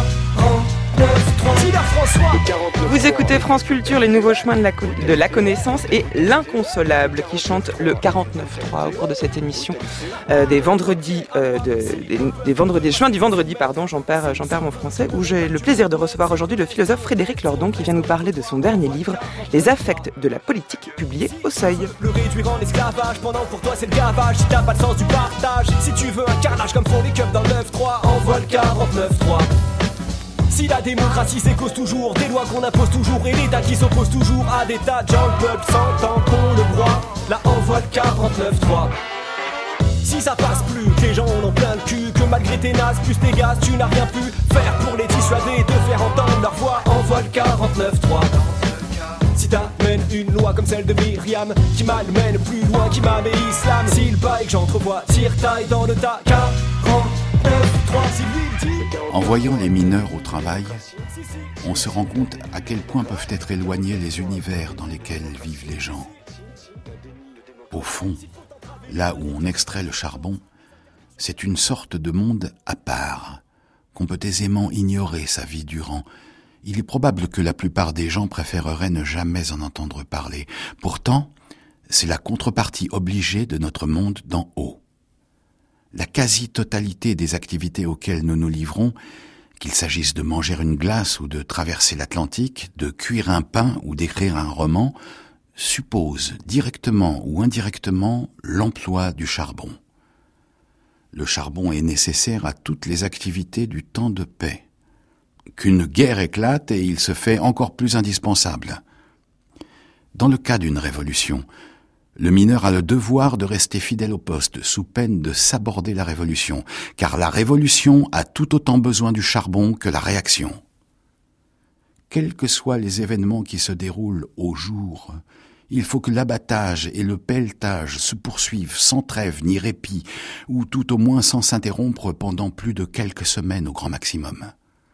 Vous écoutez France Culture, les nouveaux chemins de la connaissance et l'inconsolable qui chante le 49.3 au cours de cette émission des vendredis, des chemins du vendredi, pardon, j'en perds mon français, où j'ai le plaisir de recevoir aujourd'hui le philosophe Frédéric Lordon qui vient nous parler de son dernier livre, Les affects de la politique, publié au Seuil. Le réduire en esclavage, pendant pour toi c'est le gavage, si t'as pas le sens du partage, si tu veux un carnage comme font les keufs dans le 9-3, envoie le 49.3. Si la démocratie s'écause toujours, des lois qu'on impose toujours et l'État qui s'oppose toujours à des tas de gens, le peuple s'entend qu'on le broie, là envoie le 49.3. Si ça passe plus, que les gens en ont plein le cul, que malgré tes nazes plus tes gaz, tu n'as rien pu faire pour les dissuader de faire entendre leur voix, envoie le 49.3. Si t'amènes une loi comme celle de Myriam, qui malmène plus loin qu'imam et islam, s'il baille que j'entrevois, tire-taille dans le tas, 49.3, si lui dit. En voyant les mineurs au travail, on se rend compte à quel point peuvent être éloignés les univers dans lesquels vivent les gens. Au fond, là où on extrait le charbon, c'est une sorte de monde à part, qu'on peut aisément ignorer sa vie durant, il est probable que la plupart des gens préféreraient ne jamais en entendre parler. Pourtant, c'est la contrepartie obligée de notre monde d'en haut. La quasi-totalité des activités auxquelles nous nous livrons, qu'il s'agisse de manger une glace ou de traverser l'Atlantique, de cuire un pain ou d'écrire un roman, suppose directement ou indirectement l'emploi du charbon. Le charbon est nécessaire à toutes les activités du temps de paix. Qu'une guerre éclate et il se fait encore plus indispensable. Dans le cas d'une révolution, le mineur a le devoir de rester fidèle au poste, sous peine de saborder la révolution, car la révolution a tout autant besoin du charbon que la réaction. Quels que soient les événements qui se déroulent au jour, il faut que l'abattage et le pelletage se poursuivent sans trêve ni répit, ou tout au moins sans s'interrompre pendant plus de quelques semaines au grand maximum.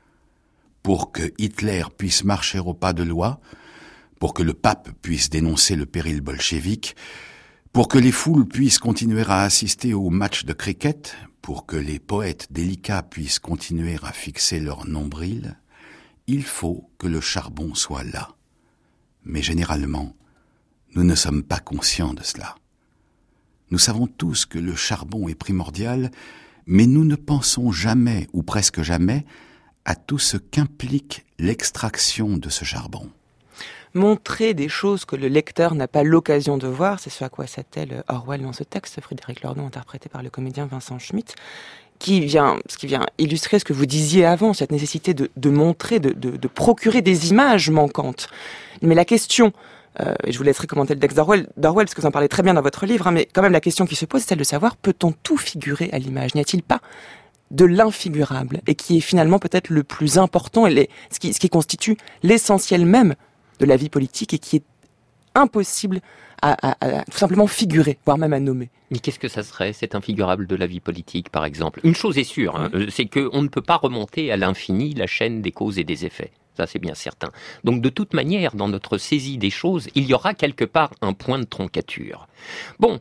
Pour que Hitler puisse marcher au pas de loi, pour que le pape puisse dénoncer le péril bolchevique, pour que les foules puissent continuer à assister aux matchs de cricket, pour que les poètes délicats puissent continuer à fixer leur nombril, il faut que le charbon soit là. Mais généralement, nous ne sommes pas conscients de cela. Nous savons tous que le charbon est primordial, mais nous ne pensons jamais, ou presque jamais, à tout ce qu'implique l'extraction de ce charbon. Montrer des choses que le lecteur n'a pas l'occasion de voir, c'est ce à quoi s'attelle Orwell dans ce texte, Frédéric Lordon, interprété par le comédien Vincent Schmitt, ce qui vient illustrer ce que vous disiez avant, cette nécessité de montrer, de procurer des images manquantes. Mais la question, et je vous laisserai commenter le texte d'Orwell, parce que vous en parlez très bien dans votre livre, mais quand même la question qui se pose, c'est celle de savoir, peut-on tout figurer à l'image ? N'y a-t-il pas de l'infigurable, et qui est finalement peut-être le plus important, et ce qui constitue l'essentiel même de la vie politique, et qui est impossible à tout simplement figurer, voire même à nommer. Mais qu'est-ce que ça serait, cet infigurable de la vie politique, par exemple ? Une chose est sûre, c'est qu'on ne peut pas remonter à l'infini la chaîne des causes et des effets. Ça, c'est bien certain. Donc, de toute manière, dans notre saisie des choses, il y aura quelque part un point de troncature. Bon,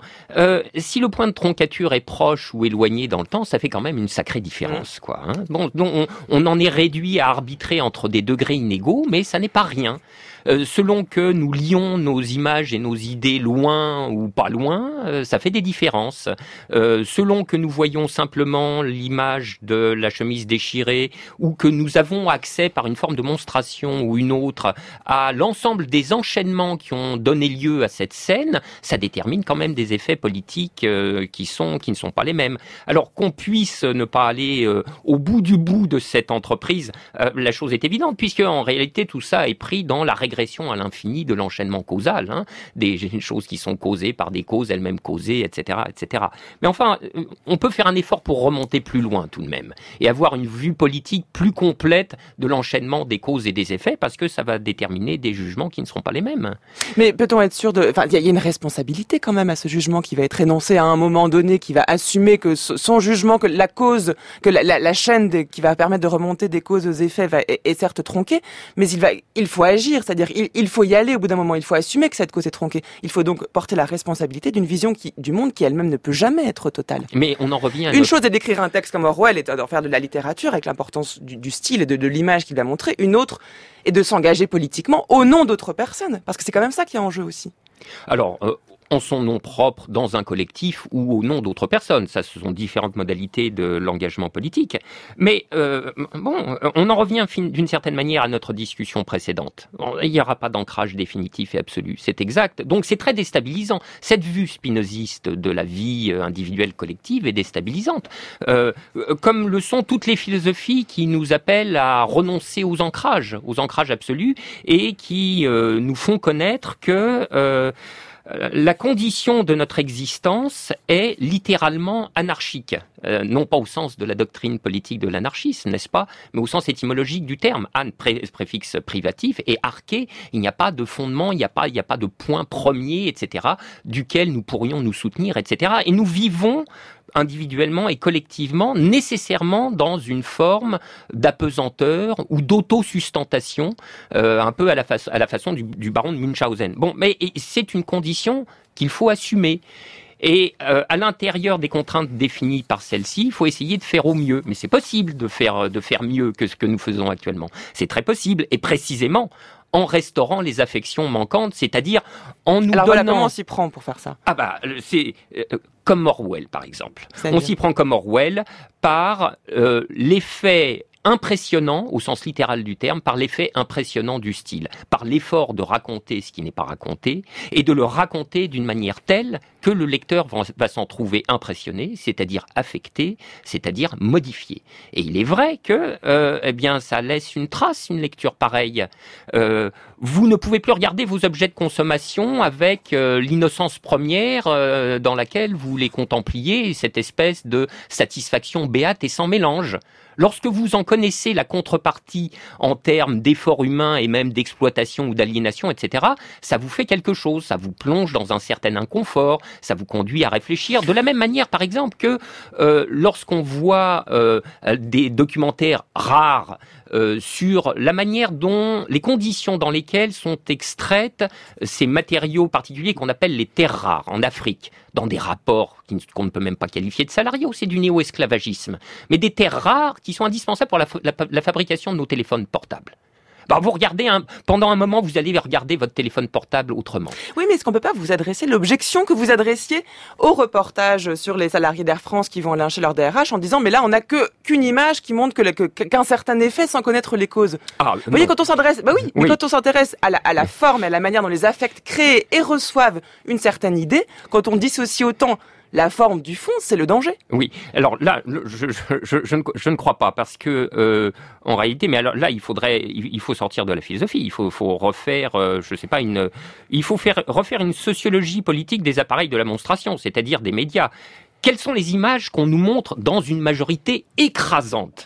si le point de troncature est proche ou éloigné dans le temps, ça fait quand même une sacrée différence, quoi. Hein. Bon, donc on en est réduit à arbitrer entre des degrés inégaux, mais ça n'est pas rien. Selon que nous lions nos images et nos idées loin ou pas loin, ça fait des différences. Selon que nous voyons simplement l'image de la chemise déchirée ou que nous avons accès par une forme de monstration ou une autre à l'ensemble des enchaînements qui ont donné lieu à cette scène, ça détermine quand même des effets politiques qui ne sont pas les mêmes. Alors qu'on puisse ne pas aller au bout du bout de cette entreprise, la chose est évidente, puisque en réalité tout ça est pris dans la régression à l'infini de l'enchaînement causal, hein, des choses qui sont causées par des causes elles-mêmes causées, etc., etc. Mais enfin, on peut faire un effort pour remonter plus loin tout de même, et avoir une vue politique plus complète de l'enchaînement des causes et des effets, parce que ça va déterminer des jugements qui ne seront pas les mêmes. Mais peut-on être sûr il y a une responsabilité quand même à ce jugement qui va être énoncé à un moment donné, qui va assumer que son jugement, que la cause, que la chaîne qui va permettre de remonter des causes aux effets est certes tronquée, mais il faut agir, c'est-à-dire il faut y aller au bout d'un moment, il faut assumer que cette cause est tronquée. Il faut donc porter la responsabilité d'une vision du monde qui elle-même ne peut jamais être totale. Mais on en revient à une chose est d'écrire un texte comme Orwell et d'en faire de la littérature avec l'importance du style et de l'image qu'il va montrer. Une autre est de s'engager politiquement au nom d'autres personnes, parce que c'est quand même ça qui est en jeu aussi. Alors, en son nom propre dans un collectif ou au nom d'autres personnes. Ça, ce sont différentes modalités de l'engagement politique. Mais on en revient d'une certaine manière à notre discussion précédente. Il n'y aura pas d'ancrage définitif et absolu, c'est exact. Donc c'est très déstabilisant. Cette vue spinoziste de la vie individuelle collective est déstabilisante. Comme le sont toutes les philosophies qui nous appellent à renoncer aux ancrages absolus, et qui nous font connaître que la condition de notre existence est littéralement anarchique. Non pas au sens de la doctrine politique de l'anarchisme, n'est-ce pas, mais au sens étymologique du terme. An, préfixe privatif, et arché, il n'y a pas de fondement, il n'y a pas de point premier, etc., duquel nous pourrions nous soutenir, etc. Et nous vivons individuellement et collectivement, nécessairement dans une forme d'apesanteur ou d'autosustentation, un peu à la façon du baron de Munchausen. Bon, mais c'est une condition qu'il faut assumer. Et à l'intérieur des contraintes définies par celle-ci, il faut essayer de faire au mieux. Mais c'est possible de faire mieux que ce que nous faisons actuellement. C'est très possible. Et précisément, en restaurant les affections manquantes, c'est-à-dire en nous Alors donnant... voilà, comment on s'y prend pour faire ça ? Ah bah, c'est comme Orwell, par exemple. On s'y prend comme Orwell par l'effet impressionnant, au sens littéral du terme, par l'effet impressionnant du style, par l'effort de raconter ce qui n'est pas raconté, et de le raconter d'une manière telle que le lecteur va s'en trouver impressionné, c'est-à-dire affecté, c'est-à-dire modifié. Et il est vrai que, ça laisse une trace, une lecture pareille. Vous ne pouvez plus regarder vos objets de consommation avec l'innocence première dans laquelle vous les contempliez, cette espèce de satisfaction béate et sans mélange. Lorsque vous en connaissez la contrepartie en termes d'efforts humains et même d'exploitation ou d'aliénation, etc., ça vous fait quelque chose, ça vous plonge dans un certain inconfort, ça vous conduit à réfléchir. De la même manière, par exemple, que lorsqu'on voit des documentaires rares sur la manière dont les conditions dans lesquelles sont extraites ces matériaux particuliers qu'on appelle les terres rares en Afrique, dans des rapports qu'on ne peut même pas qualifier de salariaux, c'est du néo-esclavagisme, mais des terres rares qui sont indispensables pour la fabrication de nos téléphones portables. Bah, vous regardez pendant un moment, vous allez regarder votre téléphone portable autrement. Oui, mais est-ce qu'on peut pas vous adresser l'objection que vous adressiez au reportage sur les salariés d'Air France qui vont lyncher leur DRH en disant mais là on n'a qu'une image qui montre qu'un certain effet sans connaître les causes. Vous voyez, quand on s'adresse, quand on s'intéresse à la forme et à la manière dont les affects créent et reçoivent une certaine idée, quand on dissocie autant la forme du fond, c'est le danger. Oui. Alors là, je ne crois pas, parce que en réalité, mais alors là, il faut sortir de la philosophie. Il faut refaire, refaire une sociologie politique des appareils de la monstration, c'est-à-dire des médias. Quelles sont les images qu'on nous montre dans une majorité écrasante ?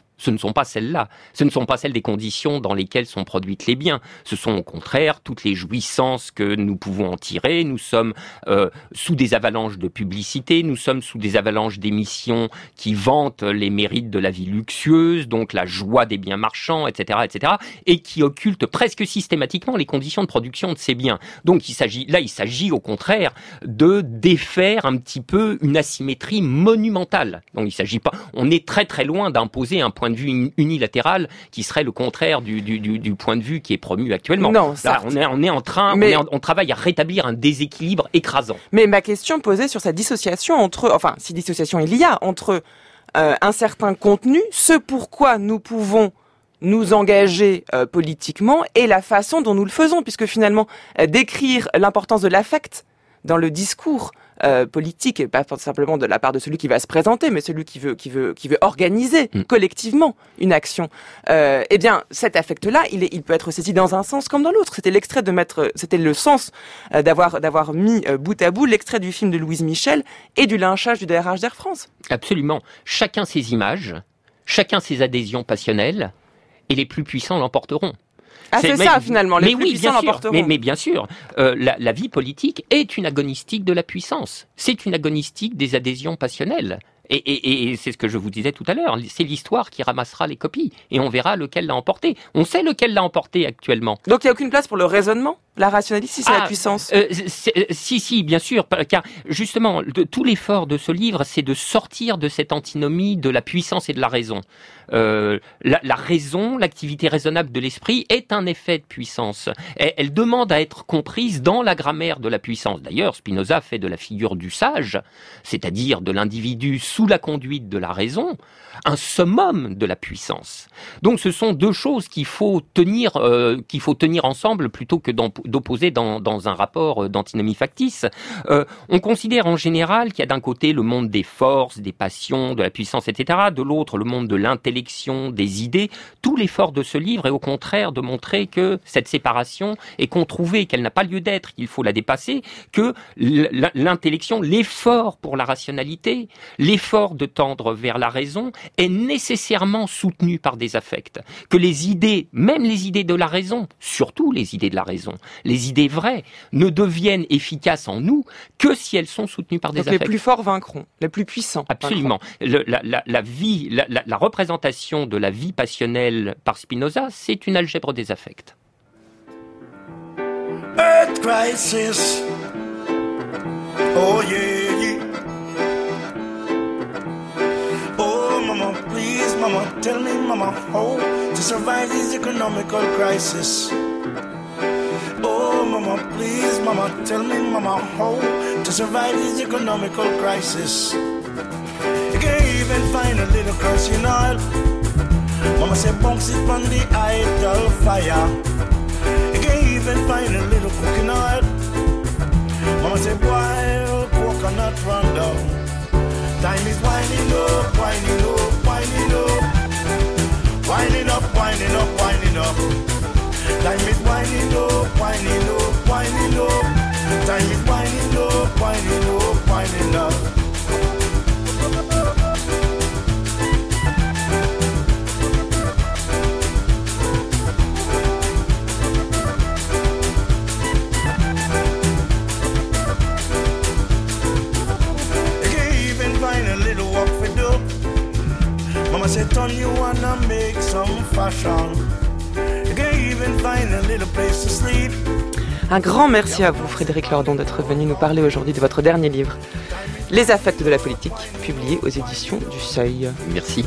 Ce ne sont pas celles-là. Ce ne sont pas celles des conditions dans lesquelles sont produites les biens. Ce sont au contraire toutes les jouissances que nous pouvons en tirer. Nous sommes sous des avalanches de publicité, nous sommes sous des avalanches d'émissions qui vantent les mérites de la vie luxueuse, donc la joie des biens marchands, etc., et qui occultent presque systématiquement les conditions de production de ces biens. Donc il s'agit au contraire de défaire un petit peu une asymétrie monumentale. Donc il s'agit pas, on est très très loin d'imposer un point de vue unilatéral qui serait le contraire du point de vue qui est promu actuellement. Non, là, on travaille à rétablir un déséquilibre écrasant. Mais ma question posait sur cette dissociation si dissociation il y a, entre un certain contenu, ce pourquoi nous pouvons nous engager politiquement et la façon dont nous le faisons, puisque finalement, décrire l'importance de l'affect dans le discours politique, et pas simplement de la part de celui qui va se présenter, mais celui qui veut organiser collectivement une action. Cet affect-là, il peut être saisi dans un sens comme dans l'autre. C'était le sens d'avoir mis bout à bout l'extrait du film de Louise Michel et du lynchage du DRH d'Air France. Absolument. Chacun ses images, chacun ses adhésions passionnelles, et les plus puissants l'emporteront. Ah, c'est ça, finalement, les plus puissants l'emporteront. Mais bien sûr, la vie politique est une agonistique de la puissance. C'est une agonistique des adhésions passionnelles. Et c'est ce que je vous disais tout à l'heure, c'est l'histoire qui ramassera les copies. Et on verra lequel l'a emporté. On sait lequel l'a emporté actuellement. Donc il n'y a aucune place pour le raisonnement ? La rationalité, si c'est la puissance. Si, bien sûr, car justement, tout l'effort de ce livre, c'est de sortir de cette antinomie de la puissance et de la raison. La raison, l'activité raisonnable de l'esprit est un effet de puissance. Elle demande à être comprise dans la grammaire de la puissance. D'ailleurs, Spinoza fait de la figure du sage, c'est-à-dire de l'individu sous la conduite de la raison, un summum de la puissance. Donc ce sont deux choses qu'il faut tenir ensemble plutôt que d'opposer dans un rapport d'antinomie factice. On considère en général qu'il y a d'un côté le monde des forces, des passions, de la puissance, etc., de l'autre le monde de l'intellection, des idées. Tout l'effort de ce livre est au contraire de montrer que cette séparation est controuvée, qu'elle n'a pas lieu d'être, qu'il faut la dépasser, que l'intellection, l'effort pour la rationalité, l'effort de tendre vers la raison est nécessairement soutenu par des affects. Que les idées, même les idées de la raison, surtout les idées de la raison, les idées vraies, ne deviennent efficaces en nous que si elles sont soutenues par des affects. Les plus forts vaincront, les plus puissants. Absolument. La représentation de la vie passionnelle par Spinoza, c'est une algèbre des affects. Earth crisis. Oh yeah, yeah. mama, tell me, mama, how to survive this economical crisis. Oh, mama, please, mama, tell me, mama, how to survive this economical crisis. You can't even find a little kerosene oil. Mama say bounce it on the idle fire. You can't even find a little cooking oil. Mama say boil coconut run down. Time is winding up, winding up, winding up. Winding up, winding up, winding up. Time is winding up, winding up, winding up. Time is winding up, winding up, winding up. On you wanna make some fashion. You can even find a little place to sleep. Un grand merci à vous, Frédéric Lordon, d'être venu nous parler aujourd'hui de votre dernier livre, Les affects de la politique, publié aux éditions du Seuil. Merci.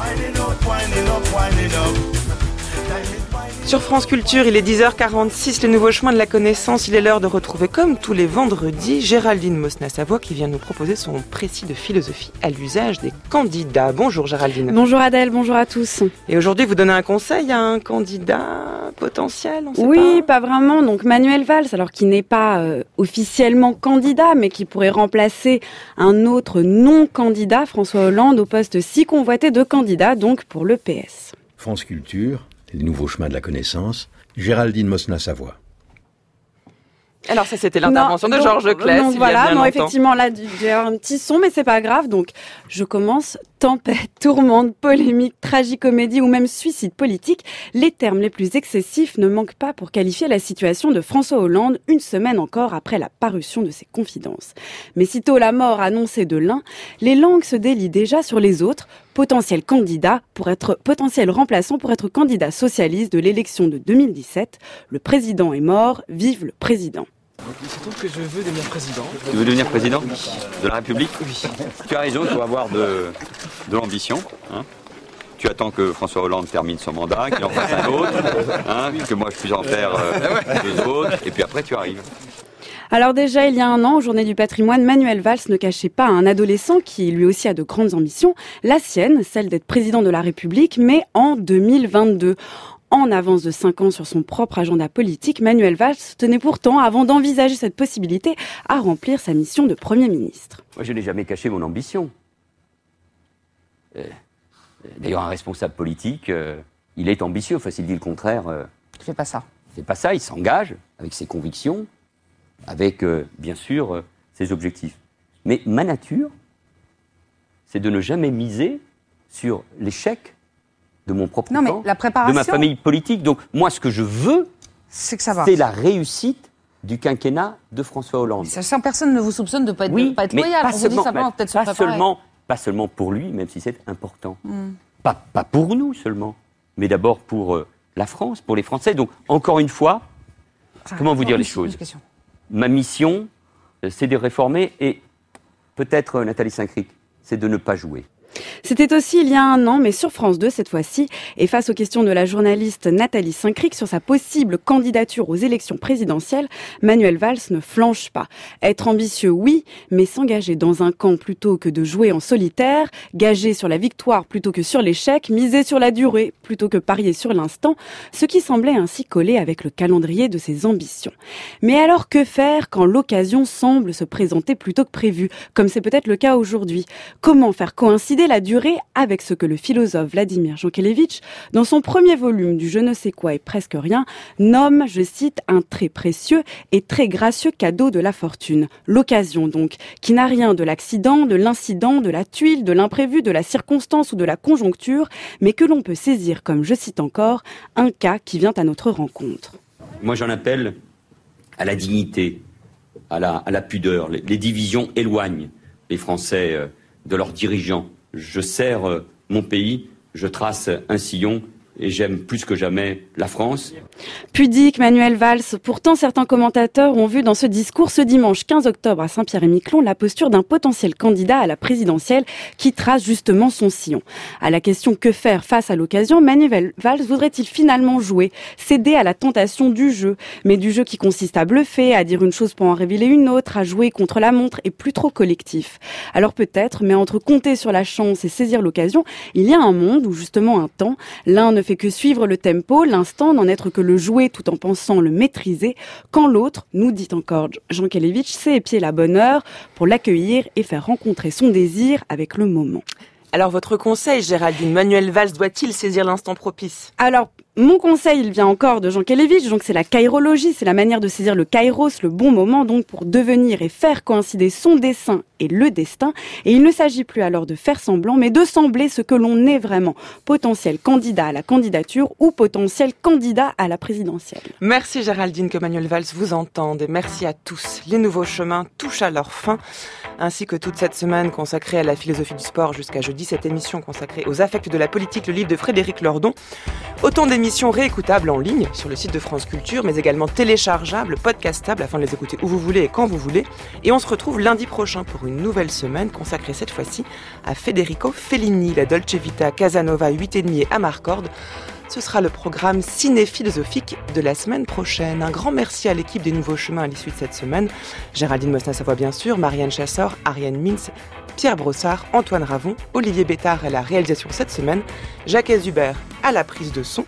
Sur France Culture, il est 10h46, le nouveau chemin de la connaissance. Il est l'heure de retrouver, comme tous les vendredis, Géraldine Mosna-Savoie qui vient nous proposer son précis de philosophie à l'usage des candidats. Bonjour Géraldine. Bonjour Adèle, bonjour à tous. Et aujourd'hui, vous donnez un conseil à un candidat potentiel, Oui, pas vraiment. Donc Manuel Valls, alors qui n'est pas officiellement candidat, mais qui pourrait remplacer un autre non-candidat, François Hollande, au poste si convoité de candidat, donc pour le PS. France Culture, les nouveaux chemins de la connaissance, Géraldine Mosna-Savoie. Alors ça, c'était l'intervention de Georges Claes. Donc voilà, non, effectivement, là, j'ai un petit son, mais c'est pas grave. Donc, je commence. Tempête, tourmente, polémique, tragicomédie ou même suicide politique. Les termes les plus excessifs ne manquent pas pour qualifier la situation de François Hollande une semaine encore après la parution de ses confidences. Mais sitôt la mort annoncée de l'un, les langues se délient déjà sur les autres. Potentiel remplaçant pour être candidat socialiste de l'élection de 2017. Le président est mort, vive le président. Il se trouve que je veux devenir président. Tu veux devenir président de la République? Oui. Tu as raison, il faut avoir de l'ambition. Hein. Tu attends que François Hollande termine son mandat, qu'il en fasse un autre, hein, que moi je puisse en faire deux autres, et puis après tu arrives. Alors déjà, il y a un an, aux Journées du patrimoine, Manuel Valls ne cachait pas à un adolescent qui lui aussi a de grandes ambitions, la sienne, celle d'être président de la République, mais en 2022. En avance de 5 ans sur son propre agenda politique, Manuel Valls tenait pourtant, avant d'envisager cette possibilité, à remplir sa mission de Premier ministre. Moi, je n'ai jamais caché mon ambition. D'ailleurs, un responsable politique, il est ambitieux. Enfin, s'il dit le contraire... il ne fait pas ça. Il ne fait pas ça, il s'engage avec ses convictions, avec, bien sûr, ses objectifs. Mais ma nature, c'est de ne jamais miser sur l'échec de mon propre camp, de ma famille politique. Donc, moi, ce que je veux, c'est la réussite du quinquennat de François Hollande. Sachant personne ne vous soupçonne de ne pas être loyal. On vous dit simplement peut-être se préparer. Pas seulement pour lui, même si c'est important. Pas pour nous seulement, mais d'abord pour la France, pour les Français. Donc, encore une fois, comment vous dire les choses? Ma mission, c'est de réformer et peut-être, Nathalie Saint-Cric, c'est de ne pas jouer. C'était aussi il y a un an, mais sur France 2 cette fois-ci, et face aux questions de la journaliste Nathalie Saint-Cric sur sa possible candidature aux élections présidentielles, Manuel Valls ne flanche pas. Être ambitieux, oui, mais s'engager dans un camp plutôt que de jouer en solitaire, gager sur la victoire plutôt que sur l'échec, miser sur la durée plutôt que parier sur l'instant, ce qui semblait ainsi coller avec le calendrier de ses ambitions. Mais alors que faire quand l'occasion semble se présenter plutôt que prévu, comme c'est peut-être le cas aujourd'hui? Comment faire coïncider la durée avec ce que le philosophe Vladimir Jankélévitch, dans son premier volume du Je ne sais quoi et presque rien, nomme, je cite, un très précieux et très gracieux cadeau de la fortune. L'occasion donc, qui n'a rien de l'accident, de l'incident, de la tuile, de l'imprévu, de la circonstance ou de la conjoncture, mais que l'on peut saisir comme, je cite encore, un cas qui vient à notre rencontre. Moi j'en appelle à la dignité, à la pudeur. Les divisions éloignent les Français de leurs dirigeants. Je sers mon pays, je trace un sillon et j'aime plus que jamais la France. Pudique, Manuel Valls. Pourtant, certains commentateurs ont vu dans ce discours ce dimanche 15 octobre à Saint-Pierre-et-Miquelon la posture d'un potentiel candidat à la présidentielle qui trace justement son sillon. À la question que faire face à l'occasion, Manuel Valls voudrait-il finalement jouer, céder à la tentation du jeu, mais du jeu qui consiste à bluffer, à dire une chose pour en révéler une autre, à jouer contre la montre et plus trop collectif. Alors peut-être, mais entre compter sur la chance et saisir l'occasion, il y a un monde ou justement un temps. L'un ne fait que suivre le tempo, l'instant n'en être que le jouer tout en pensant le maîtriser, quand l'autre, nous dit encore Jankélévitch, sait épier la bonne heure pour l'accueillir et faire rencontrer son désir avec le moment. Alors votre conseil, Géraldine, Manuel Valls doit-il saisir l'instant propice ? Alors, mon conseil, il vient encore de Jankélévitch, donc c'est la kairologie, c'est la manière de saisir le kairos, le bon moment, donc pour devenir et faire coïncider son dessein et le destin. Et il ne s'agit plus alors de faire semblant, mais de sembler ce que l'on est vraiment. Potentiel candidat à la candidature ou potentiel candidat à la présidentielle. Merci Géraldine, que Manuel Valls vous entende. Et merci à tous. Les nouveaux chemins touchent à leur fin, ainsi que toute cette semaine consacrée à la philosophie du sport jusqu'à jeudi, cette émission consacrée aux affects de la politique, le livre de Frédéric Lordon. Autant d'émissions réécoutables en ligne sur le site de France Culture, mais également téléchargeables, podcastables, afin de les écouter où vous voulez et quand vous voulez. Et on se retrouve lundi prochain pour une nouvelle semaine consacrée cette fois-ci à Federico Fellini, la Dolce Vita, Casanova, 8,5 et Amarcord. Ce sera le programme ciné-philosophique de la semaine prochaine. Un grand merci à l'équipe des Nouveaux Chemins à l'issue de cette semaine. Géraldine Mosna-Savoie bien sûr, Marianne Chassor, Ariane Mintz, Pierre Brossard, Antoine Ravon, Olivier Bétard à la réalisation cette semaine, Jacques Hubert à la prise de son.